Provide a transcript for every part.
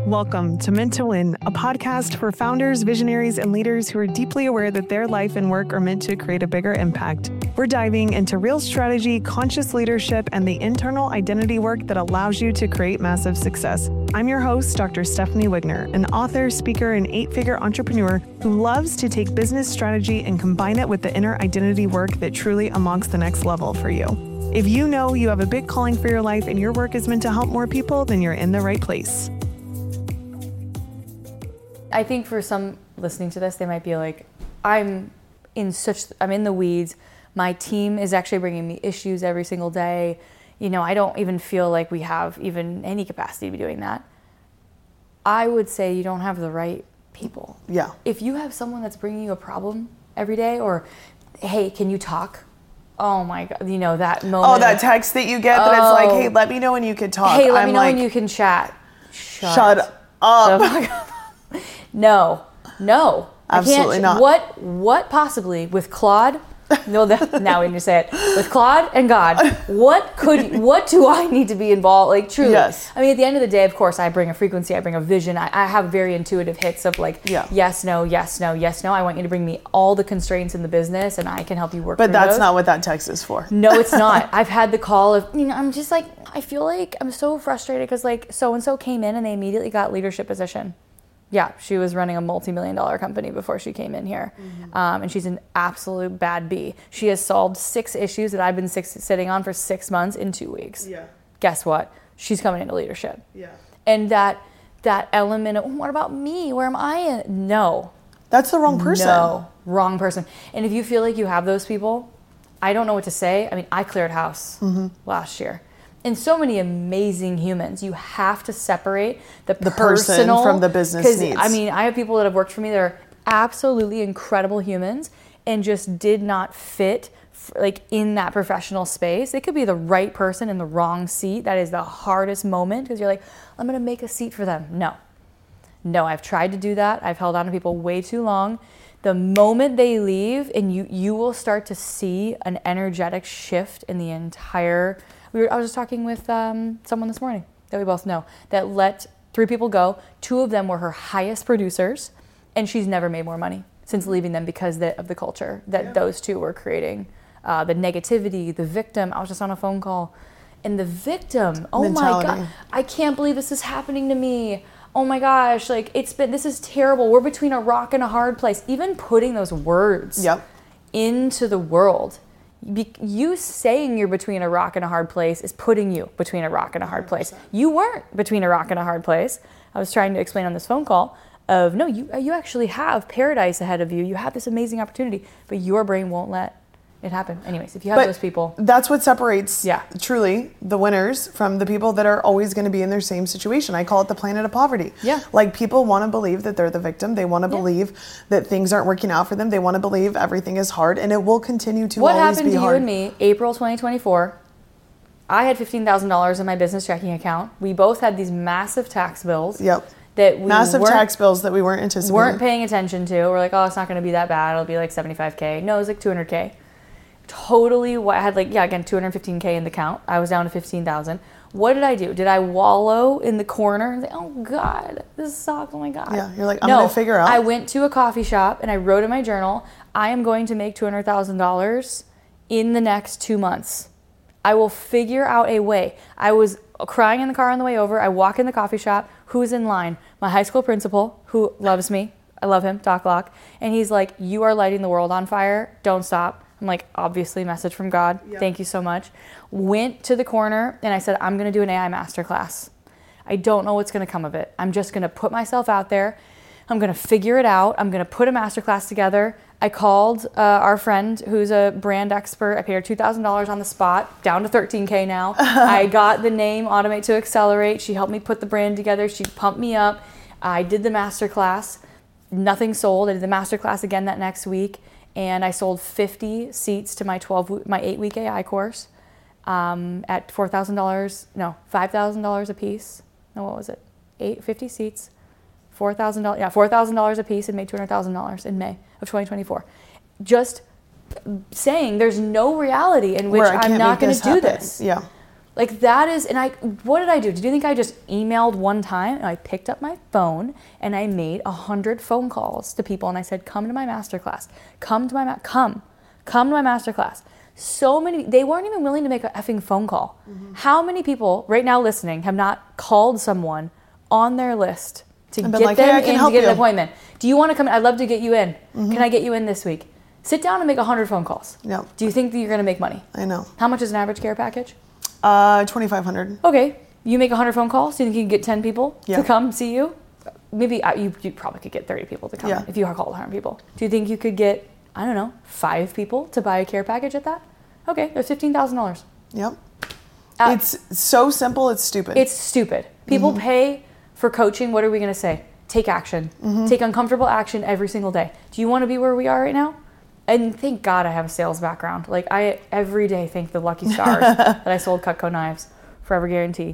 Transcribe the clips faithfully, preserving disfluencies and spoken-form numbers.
Welcome to Meant to Win, a podcast for founders, visionaries, and leaders who are deeply aware that their life and work are meant to create a bigger impact. We're diving into real strategy, conscious leadership, and the internal identity work that allows you to create massive success. I'm your host, Doctor Stephanie Wigner, an author, speaker, and eight-figure entrepreneur who loves to take business strategy and combine it with the inner identity work that truly unlocks the next level for you. If you know you have a big calling for your life and your work is meant to help more people, then you're in the right place. I think for some listening to this, they might be like, I'm in such, I'm in the weeds. My team is actually bringing me issues every single day. You know, I don't even feel like we have even any capacity to be doing that. I would say you don't have the right people. Yeah. If you have someone that's bringing you a problem every day, or, hey, can you talk? Oh my God, you know, that moment. Oh, that text that you get that oh, it's like, hey, let me know when you can talk. Hey, let I'm me know like, when you can chat. Shut, shut up. the fuck up. No, no. Absolutely I can't. not. What, what possibly with Claude? No, that, now when you say it, with Claude and God, what could, what do I need to be involved? Like truly. Yes. I mean, at the end of the day, of course, I bring a frequency, I bring a vision. I, I have very intuitive hits of like, yeah. yes, no, yes, no, yes, no. I want you to bring me all the constraints in the business and I can help you work But through that's those. not what that text is for. No, it's not. I've had the call of, you know, I'm just like, I feel like I'm so frustrated because like so-and-so came in and they immediately got leadership position. Yeah, she was running a multi-million dollar company before she came in here. Mm-hmm. Um, and she's an absolute bad bee. She has solved six issues that I've been six, sitting on for six months in two weeks. Yeah. Guess what? She's coming into leadership. Yeah. And that that element of, oh, what about me? Where am I in? No. That's the wrong person. No, wrong person. And if you feel like you have those people, I don't know what to say. I mean, I cleared house mm-hmm. last year. And so many amazing humans. You have to separate the, the personal person from the business needs. I mean, I have people that have worked for me that are absolutely incredible humans and just did not fit like in that professional space. They could be the right person in the wrong seat. That is the hardest moment because you're like, I'm going to make a seat for them. No. No, I've tried to do that. I've held on to people way too long. The moment they leave and you, you will start to see an energetic shift in the entire... We were, I was just talking with um, someone this morning that we both know that let three people go. Two of them were her highest producers, and she's never made more money since leaving them because the, of the culture that yeah. those two were creating. Uh, the negativity, the victim. I was just on a phone call, and the victim, oh mentality. My God, I can't believe this is happening to me. Oh my gosh, like it's been, this is terrible. We're between a rock and a hard place. Even putting those words yep. into the world. Be, you saying you're between a rock and a hard place is putting you between a rock and a hard place. You weren't between a rock and a hard place. I was trying to explain on this phone call of, no, you you actually have paradise ahead of you. You have this amazing opportunity, but your brain won't let it happen. Anyways, if you have but those people. That's what separates yeah. truly the winners from the people that are always going to be in their same situation. I call it the planet of poverty. Yeah. Like people want to believe that they're the victim. They want to yeah. believe that things aren't working out for them. They want to believe everything is hard and it will continue to what always be hard. What happened to you and me, April twenty twenty-four, I had fifteen thousand dollars in my business checking account. We both had these massive tax bills. Yep. That we massive tax bills that we weren't anticipating. Weren't paying attention to. We're like, oh, it's not going to be that bad. It'll be like seventy-five K. No, it was like two hundred K. Totally, I had like, yeah, again, two hundred fifteen K in the count. I was down to fifteen thousand. What did I do? Did I wallow in the corner and say, oh God, this sucks, oh my God. Yeah, you're like, I'm no, going to figure out. I went to a coffee shop and I wrote in my journal, I am going to make two hundred thousand dollars in the next two months. I will figure out a way. I was crying in the car on the way over. I walk in the coffee shop. Who's in line? My high school principal, who loves me. I love him, Doc Locke. And he's like, you are lighting the world on fire. Don't stop. I'm like, obviously, message from God. Yeah. Thank you so much. Went to the corner and I said, I'm going to do an A I masterclass. I don't know what's going to come of it. I'm just going to put myself out there. I'm going to figure it out. I'm going to put a masterclass together. I called uh, our friend who's a brand expert. I paid her two thousand dollars on the spot, down to thirteen K now. I got the name Automate to Accelerate. She helped me put the brand together. She pumped me up. I did the masterclass. Nothing sold. I did the masterclass again that next week. And I sold fifty seats to my twelve, my eight-week A I course um, at four thousand dollars, no, five thousand dollars a piece. No, what was it? Eight, fifty seats, four thousand dollars, yeah, four thousand dollars a piece, and made two hundred thousand dollars in May of twenty twenty-four. Just saying there's no reality in which I'm not going to do this. Yeah. Like that is, and I, what did I do? Did you think I just emailed one time and I picked up my phone and I made a hundred phone calls to people and I said, come to my masterclass, come to my, ma- come, come to my masterclass. So many, they weren't even willing to make an effing phone call. Mm-hmm. How many people right now listening have not called someone on their list to get like, them hey, in to get you. an appointment? Do you want to come? I'd love to get you in. Mm-hmm. Can I get you in this week? Sit down and make a hundred phone calls. Yep. Do you think that you're going to make money? I know. How much is an average care package? Uh, twenty-five hundred. Okay, you make a hundred phone calls. Do you think you can get ten people yeah. to come see you? Maybe uh, you, you probably could get thirty people to come yeah. if you called one hundred people. Do you think you could get, I don't know, five people to buy a care package at that? Okay, there's fifteen thousand dollars. Yep. Uh, it's so simple. It's stupid. It's stupid. People mm-hmm. pay for coaching. What are we going to say? Take action. Mm-hmm. Take uncomfortable action every single day. Do you want to be where we are right now? And thank God I have a sales background. Like I every day thank the lucky stars that I sold Cutco knives, Forever Guarantee.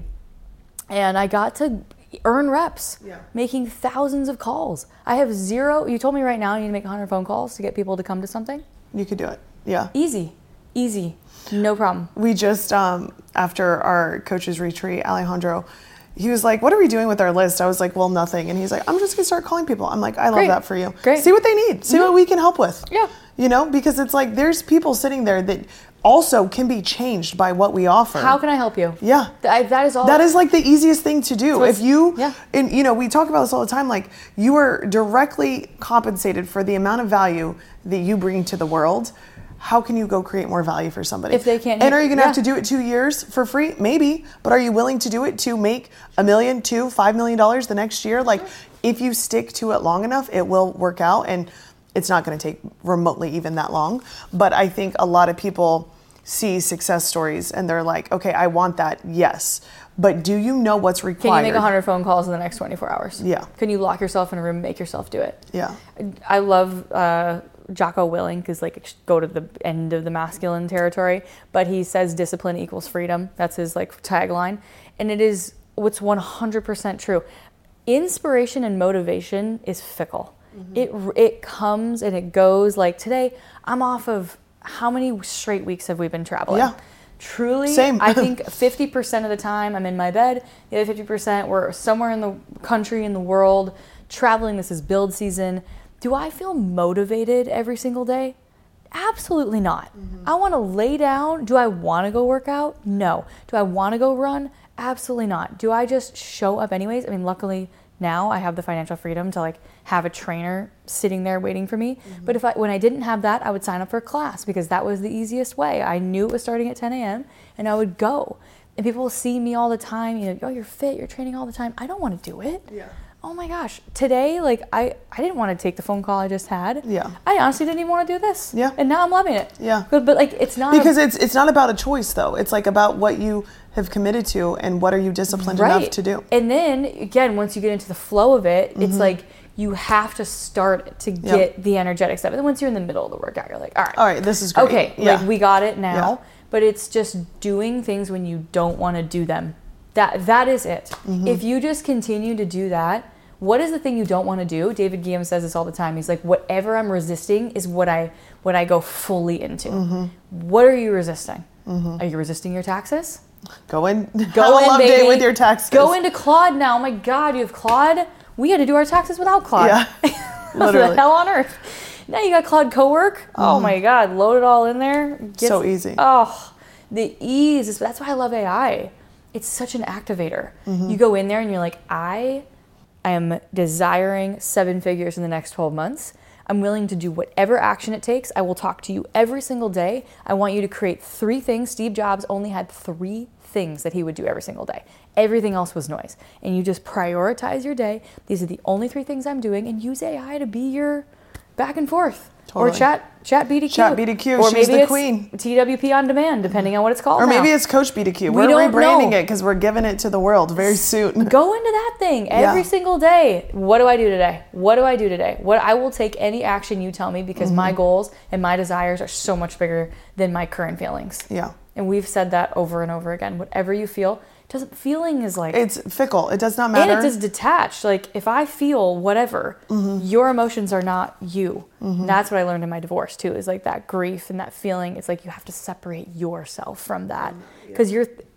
And I got to earn reps, yeah. making thousands of calls. I have zero, you told me right now you need to make one hundred phone calls to get people to come to something? You could do it, yeah. Easy, easy, no problem. We just, um, after our coaches retreat, Alejandro, he was like, what are we doing with our list? I was like, well, nothing. And he's like, I'm just going to start calling people. I'm like, I love Great. that for you. Great. See what they need. See mm-hmm. what we can help with. Yeah. You know, because it's like, there's people sitting there that also can be changed by what we offer. How can I help you? Yeah. Th- that is all. That is like the easiest thing to do. So if you, yeah. and you know, we talk about this all the time, like you are directly compensated for the amount of value that you bring to the world. How can you go create more value for somebody? If they can't. And are you going to yeah. have to do it two years for free? Maybe. But are you willing to do it to make a million, two, five million dollars the next year? Like, if you stick to it long enough, it will work out. And it's not going to take remotely even that long. But I think a lot of people see success stories and they're like, okay, I want that. Yes. But do you know what's required? Can you make one hundred phone calls in the next twenty-four hours? Yeah. Can you lock yourself in a room and make yourself do it? Yeah. I love uh, Jocko Willink, because like go to the end of the masculine territory, but he says discipline equals freedom. That's his like tagline. And it is what's one hundred percent true. Inspiration and motivation is fickle. Mm-hmm. It it comes and it goes. Like today, I'm off of how many straight weeks have we been traveling? Yeah. Truly, Same. I think fifty percent of the time I'm in my bed. The other fifty percent we're somewhere in the country, in the world, traveling. This is build season. Do I feel motivated every single day? Absolutely not. Mm-hmm. I want to lay down. Do I want to go work out? No. Do I want to go run? Absolutely not. Do I just show up anyways? I mean, luckily now I have the financial freedom to like have a trainer sitting there waiting for me. Mm-hmm. But if I, when I didn't have that, I would sign up for a class because that was the easiest way. I knew it was starting at ten a.m. and I would go. And people will see me all the time, you know, oh, you're fit, you're training all the time. I don't want to do it. Yeah. Oh my gosh. Today, like I, I didn't want to take the phone call I just had. Yeah. I honestly didn't even want to do this. Yeah. And now I'm loving it. Yeah. But, but like it's not because a, it's it's not about a choice though. It's like about what you have committed to and what are you disciplined right. enough to do. And then again, once you get into the flow of it, mm-hmm. it's like you have to start to get yep. the energetic stuff. And then once you're in the middle of the workout, you're like, all right. All right, this is great. Okay, yeah. like we got it now. Yeah. But it's just doing things when you don't want to do them. That that is it. Mm-hmm. If you just continue to do that, what is the thing you don't want to do? David Guillaume says this all the time. He's like, whatever I'm resisting is what I what I go fully into. Mm-hmm. What are you resisting? Mm-hmm. Are you resisting your taxes? Go in. Go in, love baby. Day with your taxes. Go into Claude now. Oh my God, you have Claude. We had to do our taxes without Claude. Yeah, literally. The hell on earth. Now you got Claude Cowork. Mm-hmm. Oh my God, load it all in there. Get, so easy. Oh, the ease. Is, that's why I love A I. It's such an activator. Mm-hmm. You go in there and you're like, I am desiring seven figures in the next twelve months. I'm willing to do whatever action it takes. I will talk to you every single day. I want you to create three things. Steve Jobs only had three things that he would do every single day. Everything else was noise. And you just prioritize your day. These are the only three things I'm doing, and use A I to be your back and forth. Totally. Or chat chat B D Q. Chat B D Q. Or She's maybe the it's queen. T W P on demand, depending on what it's called. Or maybe now. it's Coach B D Q. We We're don't rebranding know. it because we're giving it to the world very soon. Go into that thing every Yeah. single day. What do I do today? What do I do today? What I will take any action you tell me because mm-hmm. my goals and my desires are so much bigger than my current feelings. Yeah. And we've said that over and over again. Whatever you feel, doesn't feeling is like it's fickle. It does not matter. And it does detach. Like if I feel whatever, mm-hmm. your emotions are not you. Mm-hmm. That's what I learned in my divorce too. Is like that grief and that feeling. It's like you have to separate yourself from that because yeah. you're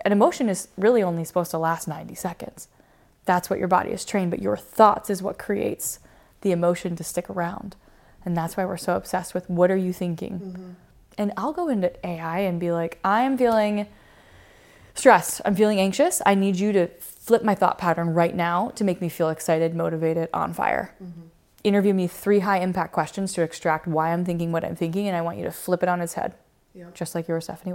an emotion is really only supposed to last ninety seconds. That's what your body is trained, but your thoughts is what creates the emotion to stick around. And that's why we're so obsessed with what are you thinking? Mm-hmm. And I'll go into A I and be like, I'm feeling stressed. I'm feeling anxious. I need you to flip my thought pattern right now to make me feel excited, motivated, on fire. Mm-hmm. Interview me three high impact questions to extract why I'm thinking what I'm thinking, and I want you to flip it on its head. Yep. Just like you were Stephanie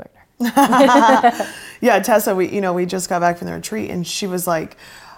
Wigner. Yeah, Tessa, we you know, we just got back from the retreat and she was like,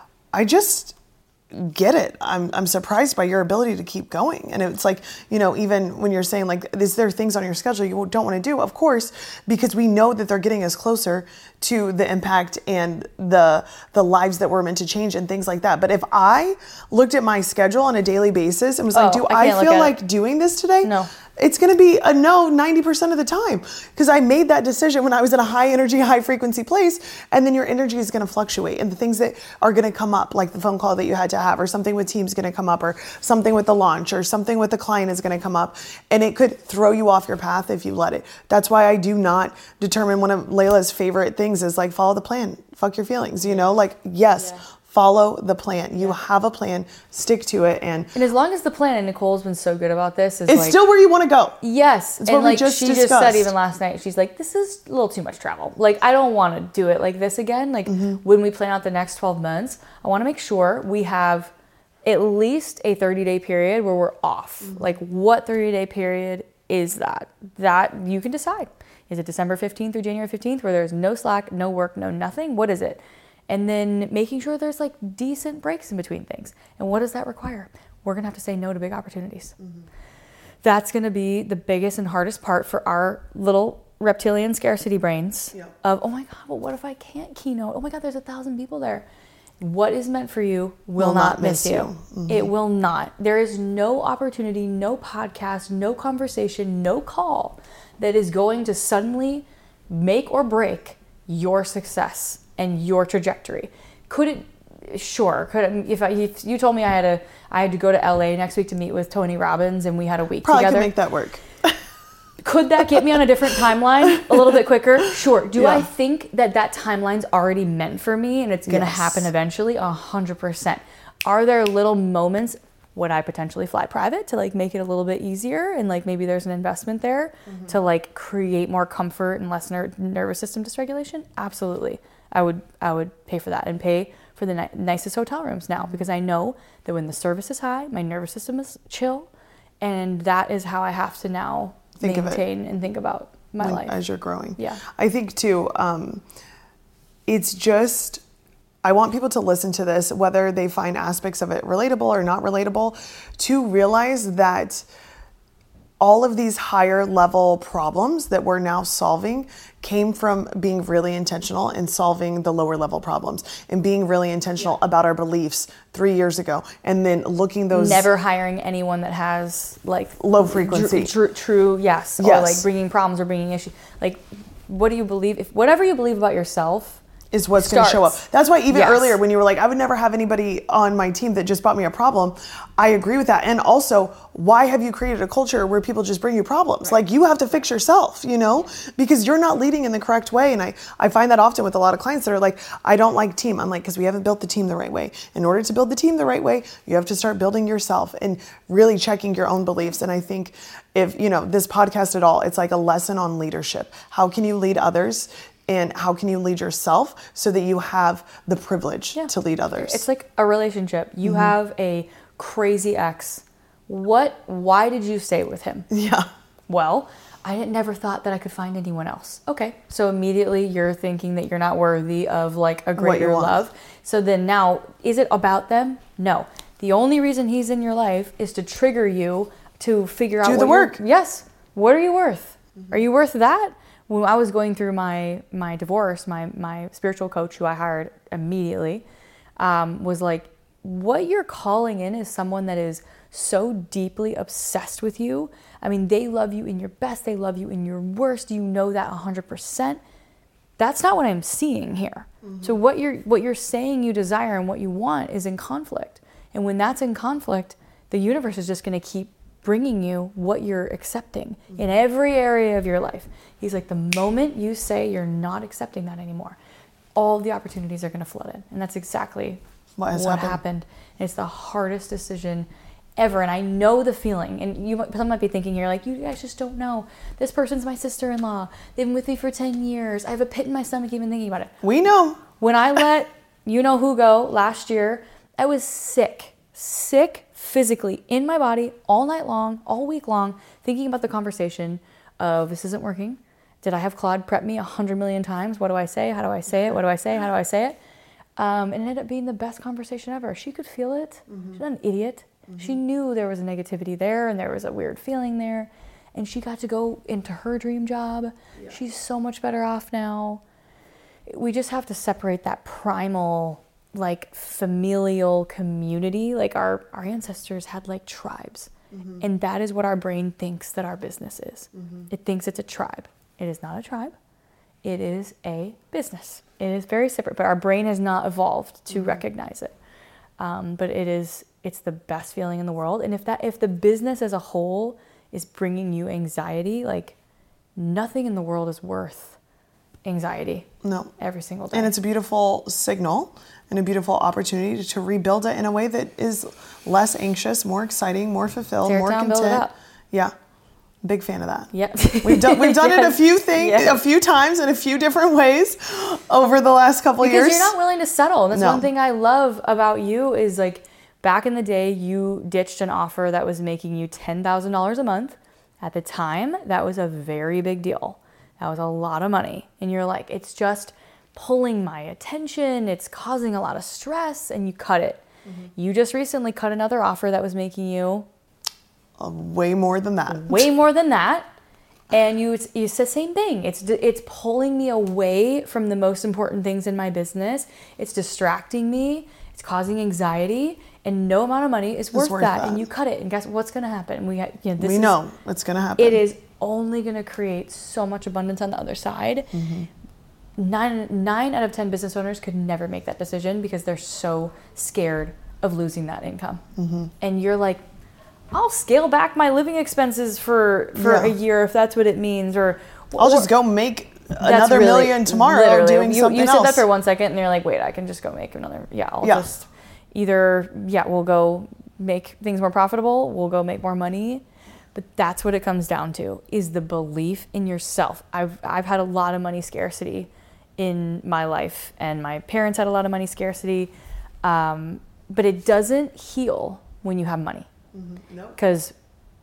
I just get it. I'm I'm surprised by your ability to keep going. And it's like, you know, even when you're saying like, is there things on your schedule you don't want to do? Of course, because we know that they're getting us closer to the impact and the the lives that we're meant to change and things like that. But if I looked at my schedule on a daily basis and was like, oh, do I, I feel like it. doing this today? No. It's going to be a no ninety percent of the time because I made that decision when I was in a high energy, high frequency place, and then your energy is going to fluctuate and the things that are going to come up, like the phone call that you had to have or something with teams going to come up or something with the launch or something with the client is going to come up, and it could throw you off your path if you let it. That's why I do not determine one of Layla's favorite things is like follow the plan, fuck your feelings, you know, like yes. Yeah. Follow the plan. You have a plan, stick to it. And and as long as the plan, and Nicole's been so good about this, is it's like, still where you want to go. Yes. It's and what like we just she discussed. just said even last night, she's like, this is a little too much travel. Like, I don't want to do it like this again. Like mm-hmm. when we plan out the next twelve months, I want to make sure we have at least a thirty day period where we're off. Mm-hmm. Like what thirty day period is that? That you can decide. Is it December fifteenth through January fifteenth where there's no Slack, no work, no nothing? What is it? And then making sure there's like decent breaks in between things. And what does that require? We're going to have to say no to big opportunities. Mm-hmm. That's going to be the biggest and hardest part for our little reptilian scarcity brains yeah. of, oh my God, but what if I can't keynote? Oh my God, there's a thousand people there. What is meant for you will, will not, not miss you. you. Mm-hmm. It will not. There is no opportunity, no podcast, no conversation, no call that is going to suddenly make or break your success and your trajectory. Could it? Sure. Could it, if, I, if you told me I had a I had to go to L A next week to meet with Tony Robbins and we had a week Probably together. Probably can make that work. Could that get me on a different timeline a little bit quicker? Sure. Do yeah. I think that that timeline's already meant for me and it's going to yes. happen eventually? A hundred percent. Are there little moments? Would I potentially fly private to like make it a little bit easier and like maybe there's an investment there mm-hmm. to like create more comfort and less ner- nervous system dysregulation? Absolutely. I would I would pay for that and pay for the ni- nicest hotel rooms now because I know that when the service is high, my nervous system is chill, and that is how I have to now think maintain and think about my when, life as you're growing. Yeah, I think too. Um, it's just I want people to listen to this, whether they find aspects of it relatable or not relatable, to realize that all of these higher level problems that we're now solving came from being really intentional in solving the lower level problems and being really intentional yeah. about our beliefs three years ago. And then looking those... Never hiring anyone that has like... low frequency. True, true, true yes. yes. Or like bringing problems or bringing issues. Like, what do you believe? If whatever you believe about yourself... is what's going to show up. That's why even yes. earlier when you were like, I would never have anybody on my team that just brought me a problem. I agree with that. And also, why have you created a culture where people just bring you problems? Right. Like you have to fix yourself, you know, because you're not leading in the correct way. And I, I find that often with a lot of clients that are like, I don't like team. I'm like, because we haven't built the team the right way. In order to build the team the right way, you have to start building yourself and really checking your own beliefs. And I think if, you know, this podcast at all, it's like a lesson on leadership. How can you lead others? And how can you lead yourself so that you have the privilege yeah. to lead others? It's like a relationship. You mm-hmm. have a crazy ex. What, why did you stay with him? Yeah. Well, I didn't, never thought that I could find anyone else. Okay. So immediately you're thinking that you're not worthy of like a greater love. So then now, is it about them? No. The only reason he's in your life is to trigger you to figure out do what the work. Yes. What are you worth? Mm-hmm. Are you worth that? When I was going through my my divorce, my my spiritual coach, who I hired immediately, um, was like, what you're calling in is someone that is so deeply obsessed with you. I mean, they love you in your best. They love you in your worst. You know that one hundred percent. That's not what I'm seeing here. Mm-hmm. So what you're what you're saying you desire and what you want is in conflict. And when that's in conflict, the universe is just going to keep bringing you what you're accepting mm-hmm. in every area of your life. He's like, the moment you say you're not accepting that anymore, all the opportunities are going to flood in. And that's exactly what, has what happened. happened. And it's the hardest decision ever. And I know the feeling. And you some might be thinking here, like, you guys just don't know. This person's my sister-in-law. They've been with me for ten years. I have a pit in my stomach even thinking about it. We know. When I let you know who go last year, I was sick, sick physically in my body all night long, all week long, thinking about the conversation of this isn't working. Did I have Claude prep me a hundred million times? What do I say? How do I say it? What do I say? How do I say it? Um, and it ended up being the best conversation ever. She could feel it. Mm-hmm. She's not an idiot. Mm-hmm. She knew there was a negativity there and there was a weird feeling there. And she got to go into her dream job. Yeah. She's so much better off now. We just have to separate that primal, like, familial community. Like, our, our ancestors had, like, tribes. Mm-hmm. And that is what our brain thinks that our business is. Mm-hmm. It thinks it's a tribe. It is not a tribe. It is a business. It is very separate, but our brain has not evolved to mm-hmm. recognize it. Um, but it is, it's the best feeling in the world. And if that, if the business as a whole is bringing you anxiety, like, nothing in the world is worth anxiety. No. Every single day. And it's a beautiful signal and a beautiful opportunity to rebuild it in a way that is less anxious, more exciting, more fulfilled, Tear more down, content. build it up. Yeah. Big fan of that. Yep. We've done we've done yes. it a few things yes. a few times in a few different ways over the last couple because years. Because you're not willing to settle. And that's no. one thing I love about you is, like, back in the day you ditched an offer that was making you ten thousand dollars a month. At the time, that was a very big deal. That was a lot of money. And you're like, it's just pulling my attention. It's causing a lot of stress, and you cut it. Mm-hmm. You just recently cut another offer that was making you Uh, way more than that. Way more than that. And you you said the same thing. It's it's pulling me away from the most important things in my business. It's distracting me. It's causing anxiety. And no amount of money is worth, worth that. that. And you cut it. And guess what's going to happen? We, you know, this we is, know it's going to happen. It is only going to create so much abundance on the other side. Mm-hmm. Nine, nine out of ten business owners could never make that decision because they're so scared of losing that income. Mm-hmm. And you're like, I'll scale back my living expenses for, for yeah. a year if that's what it means. Or I'll or, just go make another really, million tomorrow literally. doing you, something you else. You said that for one second and you're like, wait, I can just go make another. Yeah, I'll yeah. just either, yeah, we'll go make things more profitable. We'll go make more money. But that's what it comes down to, is the belief in yourself. I've I've had a lot of money scarcity in my life, and my parents had a lot of money scarcity. Um, but it doesn't heal when you have money. Mm-hmm. No. Because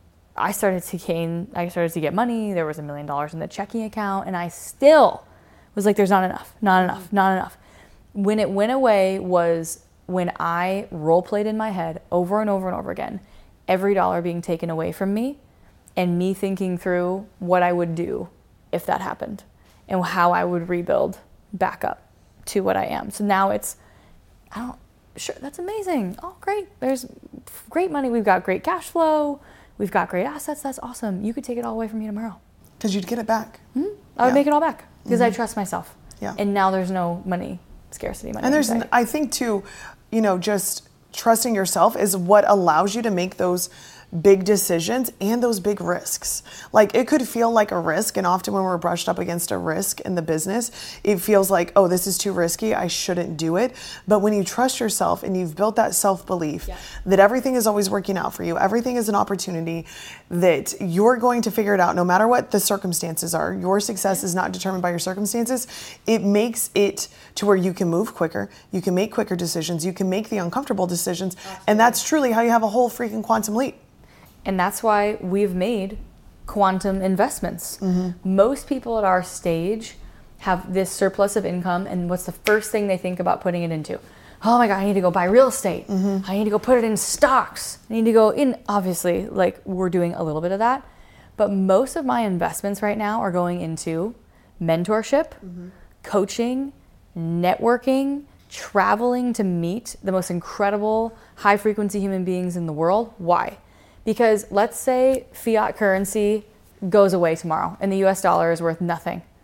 I started to gain, I started to get money. There was a million dollars in the checking account, and I still was like, there's not enough, not enough, mm-hmm. not enough. When it went away was when I role played in my head over and over and over again, every dollar being taken away from me, and me thinking through what I would do if that happened and how I would rebuild back up to what I am. So now it's, I don't, sure, that's amazing. Oh, great. There's great money. We've got great cash flow. We've got great assets. That's awesome. You could take it all away from me tomorrow. Because you'd get it back. Mm-hmm. I would yeah. make it all back because mm-hmm. I trust myself. Yeah. And now there's no money scarcity. Money and there's, anxiety. I think too, you know, just trusting yourself is what allows you to make those big decisions and those big risks. Like, it could feel like a risk, and often when we're brushed up against a risk in the business, it feels like, oh, this is too risky, I shouldn't do it. But when you trust yourself and you've built that self-belief yeah. that everything is always working out for you, everything is an opportunity, that you're going to figure it out no matter what the circumstances are. Your success is not determined by your circumstances. It makes it to where you can move quicker, you can make quicker decisions, you can make the uncomfortable decisions, Absolutely. And that's truly how you have a whole freaking quantum leap. And that's why we've made quantum investments. Mm-hmm. Most people at our stage have this surplus of income, and what's the first thing they think about putting it into? Oh my God, I need to go buy real estate. Mm-hmm. I need to go put it in stocks. I need to go in, obviously, like, we're doing a little bit of that. But most of my investments right now are going into mentorship, mm-hmm. coaching, networking, traveling to meet the most incredible high frequency human beings in the world. Why? Because let's say fiat currency goes away tomorrow and the U S dollar is worth nothing.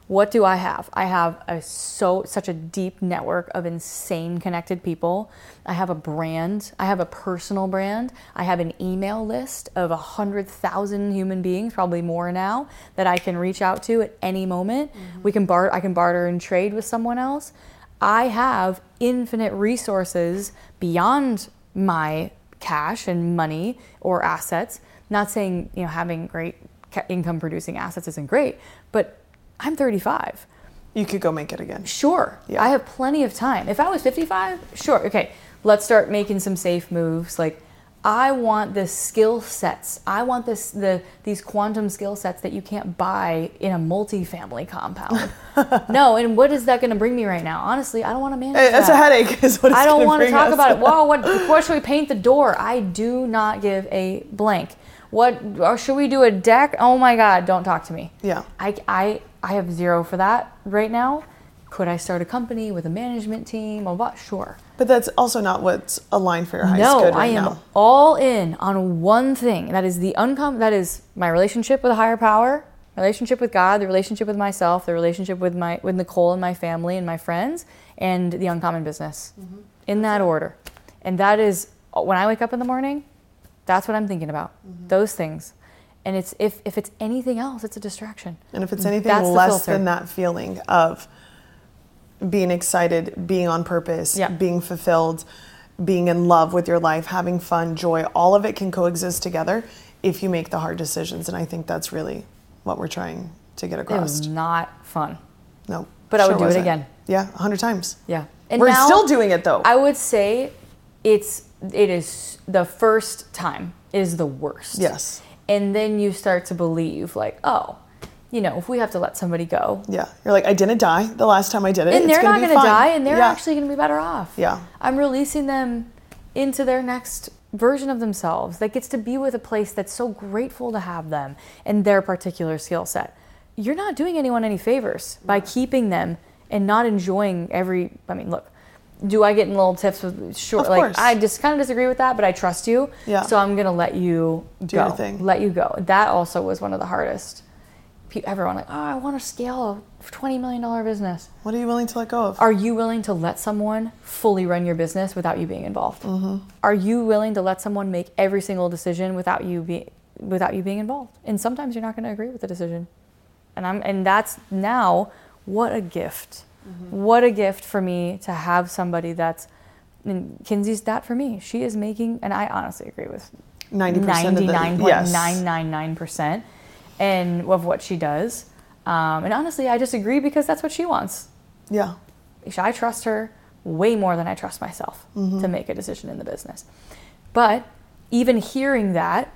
What do I have? I have a so such a deep network of insane connected people. I have a brand. I have a personal brand. I have an email list of one hundred thousand human beings, probably more now, that I can reach out to at any moment. Mm-hmm. We can bar- I can barter and trade with someone else. I have infinite resources beyond my cash and money or assets. Not saying, you know, having great income producing assets isn't great, but I'm thirty-five. You could go make it again. Sure. Yeah. I have plenty of time. If I was fifty-five, sure. Okay, let's start making some safe moves. Like, I want the skill sets. I want this the these quantum skill sets that you can't buy in a multi-family compound. No, and what is that going to bring me right now? Honestly, I don't want to manage hey, that. It's a headache is what it's I don't want to talk us. about it. Whoa, what, what should we paint the door? I do not give a blank. What, or should we do a deck? Oh my God, don't talk to me. Yeah. I, I, I have zero for that right now. Could I start a company with a management team? Well, what? Sure. But that's also not what's aligned for your highest no, good right I am now. all in on one thing. That is the uncom- that is my relationship with a higher power, relationship with God, the relationship with myself, the relationship with my with Nicole and my family and my friends, and the uncommon business. Mm-hmm. In that order. And that is, when I wake up in the morning, that's what I'm thinking about. Mm-hmm. Those things. And it's if, if it's anything else, it's a distraction. And if it's anything That's less than that feeling of being excited, being on purpose, yeah. being fulfilled, being in love with your life, having fun, joy, all of it can coexist together if you make the hard decisions. And I think that's really what we're trying to get across. It was not fun. No. But I would sure do wasn't. it again. Yeah, a hundred times. Yeah. And we're now, still doing it though. I would say it's it is the first time is the worst. Yes. And then you start to believe like, oh, you know, if we have to let somebody go. Yeah. You're like, I didn't die the last time I did it. And it's they're gonna not be going to fine. die, and they're yeah. actually going to be better off. Yeah. I'm releasing them into their next version of themselves that gets to be with a place that's so grateful to have them and their particular skill set. You're not doing anyone any favors by keeping them and not enjoying every, I mean, look, do I get in little tips with short? Of like course. I just kind of disagree with that, but I trust you. Yeah. So I'm gonna let you Do go. your thing. Let you go. That also was one of the hardest. Pe- Everyone like, oh, I want to scale a twenty million dollars business. What are you willing to let go of? Are you willing to let someone fully run your business without you being involved? Mm-hmm. Are you willing to let someone make every single decision without you be without you being involved? And sometimes you're not going to agree with the decision. And I'm and that's now what a gift. Mm-hmm. What a gift for me to have somebody that's and Kinsey's that for me. She is making, and I honestly agree with ninety percent ninety-nine of the, point nine nine nine percent and of what she does. Um, and honestly, I just agree because that's what she wants. Yeah. I trust her way more than I trust myself mm-hmm. to make a decision in the business. But even hearing that,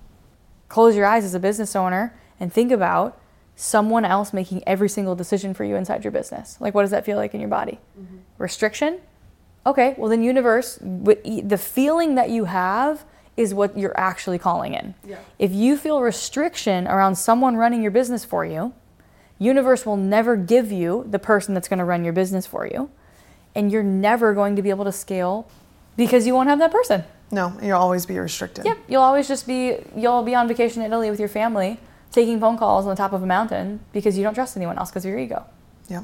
close your eyes as a business owner and think about someone else making every single decision for you inside your business. Like, what does that feel like in your body? Mm-hmm. Restriction? Okay, well then universe, the feeling that you have is what you're actually calling in. Yeah. If you feel restriction around someone running your business for you, universe will never give you the person that's going to run your business for you. And you're never going to be able to scale because you won't have that person. No, you'll always be restricted. Yep, you'll always just be, you'll be on vacation in Italy with your family, taking phone calls on the top of a mountain because you don't trust anyone else because of your ego. Yep.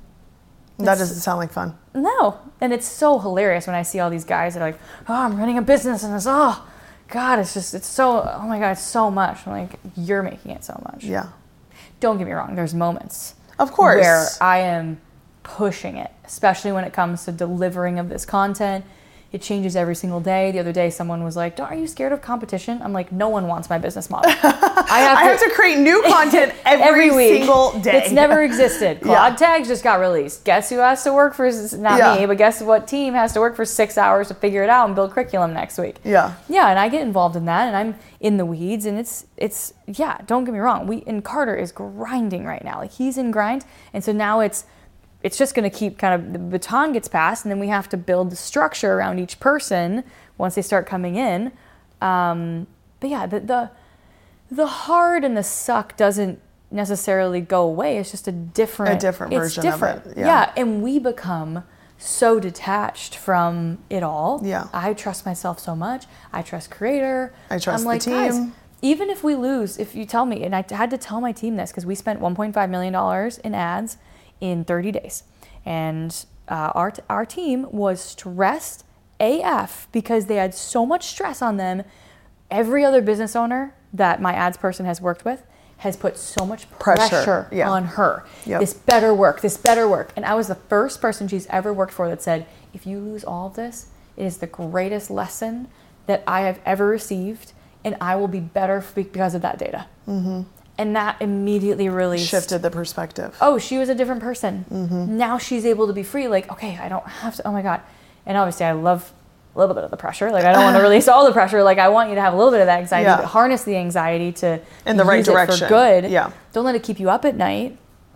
That doesn't sound like fun. No. And it's so hilarious when I see all these guys that are like, oh, I'm running a business and it's, oh, God, it's just, it's so, oh my God, it's so much. I'm like, you're making it so much. Yeah. Don't get me wrong. There's moments. Of course. Where I am pushing it, especially when it comes to delivering of this content. It changes every single day. The other day, someone was like, are you scared of competition? I'm like, no one wants my business model. I have, I to, have to create new content every, every week. single day. It's never existed. Claude Yeah. Tags just got released. Guess who has to work for, not Yeah. me, but guess what team has to work for six hours to figure it out and build curriculum next week? Yeah. Yeah, and I get involved in that, and I'm in the weeds, and it's, it's yeah, don't get me wrong. We and Carter is grinding right now. Like, he's in grind, and so now it's, it's just going to keep kind of, the baton gets passed, and then we have to build the structure around each person once they start coming in. Um, but yeah, the, the the hard and the suck doesn't necessarily go away. It's just a different, A different it's version different. of it. Yeah. yeah, and we become so detached from it all. Yeah. I trust myself so much. I trust Creator. I trust I'm like, the guys, team. even if we lose, if you tell me, and I had to tell my team this because we spent one point five million dollars in ads in thirty days. And uh, our, our team was stressed A F because they had so much stress on them. Every other business owner that my ads person has worked with has put so much pressure, Pressure, yeah. on her. Yep. This better work, this better work. And I was the first person she's ever worked for that said, if you lose all of this, it is the greatest lesson that I have ever received, and I will be better because of that data. Mm-hmm. And that immediately really shifted the perspective. Oh, she was a different person. Mm-hmm. Now she's able to be free. Like, okay, I don't have to, oh my God. And obviously I love a little bit of the pressure. Like, I don't want to release all the pressure. Like, I want you to have a little bit of that anxiety, Yeah. but harness the anxiety to In the right use it direction. for good. Yeah. Don't let it keep you up at night.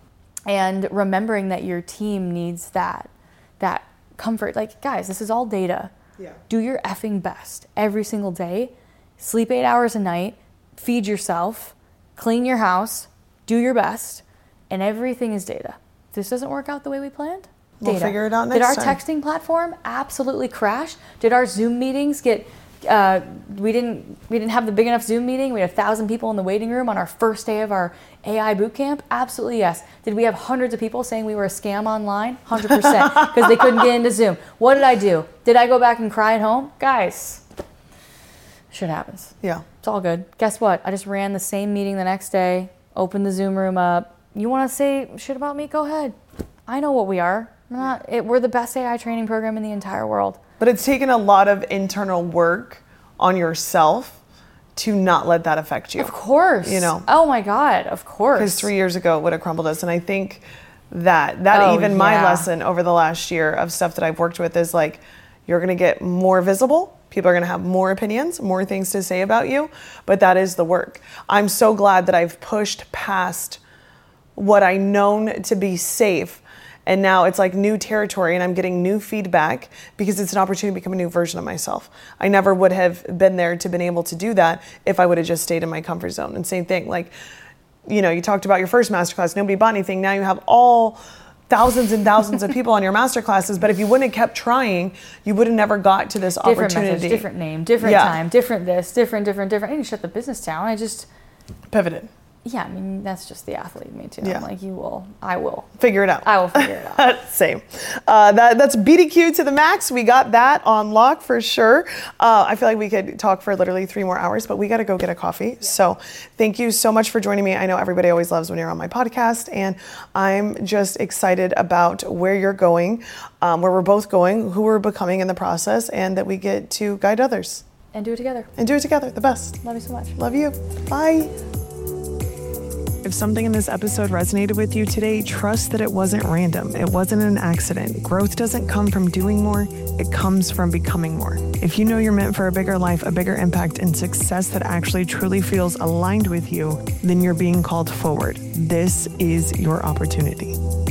And remembering that your team needs that, that comfort. Like, guys, this is all data. Yeah. Do your effing best every single day. Sleep eight hours a night. Feed yourself. Clean your house. Do your best. And everything is data. If this doesn't work out the way we planned, We'll data. figure it out Did next our time. texting platform absolutely crash? Did our Zoom meetings get? Uh, we didn't. We didn't have the big enough Zoom meeting. We had a thousand people in the waiting room on our first day of our A I boot camp. Absolutely yes. Did we have hundreds of people saying we were a scam online? one hundred percent because they couldn't get into Zoom. What did I do? Did I go back and cry at home? Guys, shit happens. Yeah. It's all good. Guess what? I just ran the same meeting the next day. Opened the Zoom room up. You want to say shit about me? Go ahead. I know what we are. We're not. It, we're the best A I training program in the entire world. But it's taken a lot of internal work on yourself to not let that affect you. Of course. You know. Oh my God. Of course. Because three years ago it would have crumbled us. And I think that that Oh, even my yeah. lesson over the last year of stuff that I've worked with is like, you're going to get more visible. People are going to have more opinions, more things to say about you. But that is the work. I'm so glad that I've pushed past what I known to be safe. And now it's like new territory and I'm getting new feedback because it's an opportunity to become a new version of myself. I never would have been there to been able to do that if I would have just stayed in my comfort zone. And same thing, like, you know, you talked about your first masterclass, nobody bought anything. Now you have all thousands and thousands of people on your masterclasses. But if you wouldn't have kept trying, you would have never got to this different opportunity. message, different name, different Yeah. time, different this, different, different, different. I didn't shut the business down. I just, Pivoted. yeah, I mean, that's just the athlete in me too. Yeah. I'm like, you will, I will. Figure it out. I will figure it out. Same. Uh, that, that's B D Q to the max. We got that on lock for sure. Uh, I feel like we could talk for literally three more hours, but we got to go get a coffee. Yeah. So thank you so much for joining me. I know everybody always loves when you're on my podcast, and I'm just excited about where you're going, um, where we're both going, who we're becoming in the process, and that we get to guide others. And do it together. And do it together. The best. Love you so much. Love you. Bye. If something in this episode resonated with you today, trust that it wasn't random. It wasn't an accident. Growth doesn't come from doing more. It comes from becoming more. If you know you're meant for a bigger life, a bigger impact, and success that actually truly feels aligned with you, then you're being called forward. This is your opportunity.